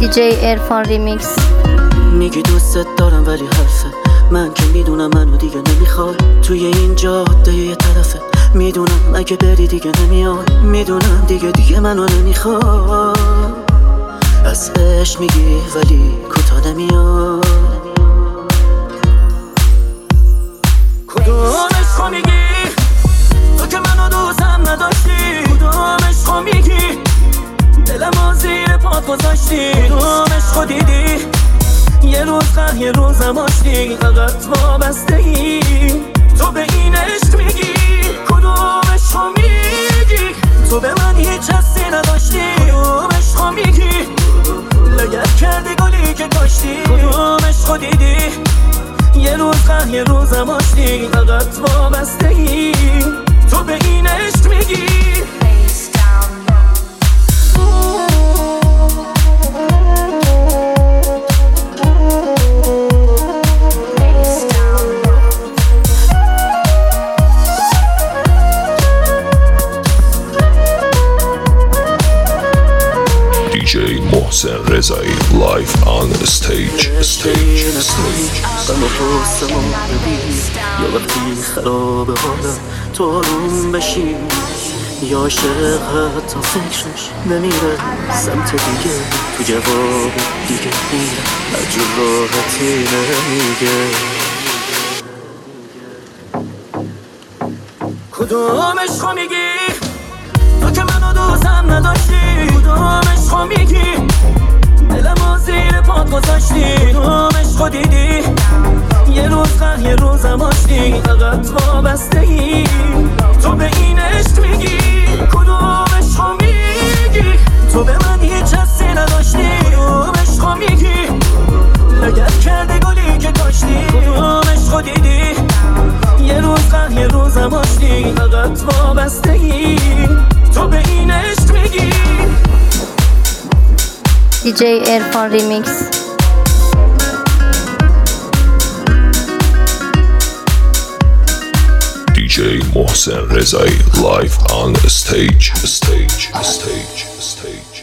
دیجی عرفان ریمیکس. میگی دوستت دارم ولی حرفه من که میدونم منو دیگه نمیخوای. توی این جاده یه طرفه میدونم اگه بری دیگه نمیاد. میدونم دیگه منو نمیخوای. از عشق میگی ولی کوتاه نمیاد. کدوم عشقو میگی تو که منو دوستم نداشتی؟ کدوم عشقو میگی دلمو زیر پات گذاشتی؟ کدوم عشقو دیدی یه روز قهر یه روزم آشتی؟ فقط وابستگی تو به این عشق میگی. کدوم عشقو میگی تو به من هیچ حسی نداشتی؟ کدوم عشقو میگی لگد کردی گلی که کاشتی؟ کدوم عشقو دیدی یه روز قهر یه روزم آشتی؟ فقط وابستگی تو به این عشق میگی. DJ محسن رضایی live on stage. غم و حسنمو ببین یا وقتی خراب حالم تو آروم بشی یا عاشق حتی فکرش نمیره سمت دیگه تو جواب دیگه میره از جور راحتی نمیگه. کدوم عشقو میگی تو که منو دوستم نداشتی؟ کدوم عشقو میگی دلمو زیر پات گذاشتی؟ کدوم عشقو دیدی یه روز قهر یه روزم آشتی؟ فقط وابستگی تو به این عشق میگی. کدوم عشقو میگی تو به من هیچ حسی نداشتی؟ کدوم عشقو میگی لگد کردی گلی که کاشتی؟ کدوم عشقو دیدی یه روز قهر یه روزم آشتی؟ فقط وابستگی تو به این عشق میگی. دیجی عرفان ریمیکس. DJ محسن رضایی live on stage.